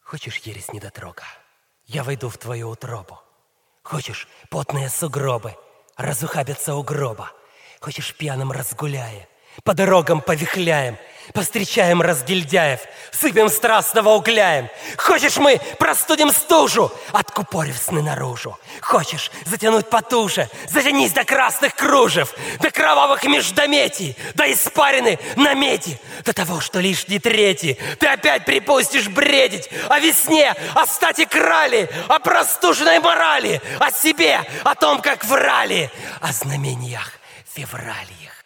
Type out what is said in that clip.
Хочешь, ересь недотрога, я войду в твою утробу. Хочешь, потные сугробы разухабятся у гроба. Хочешь, пьяным разгуляем, по дорогам повихляем, повстречаем разгильдяев, сыпем страстного угляем. Хочешь, мы простудим стужу, откупорив сны наружу. Хочешь затянуть потуже, затянись до красных кружев, до кровавых междометий, до испарины на меди, до того, что лишний третий ты опять припустишь бредить о весне, о стати крали, о простуженной морали, о себе, о том, как врали, о знамениях февральях.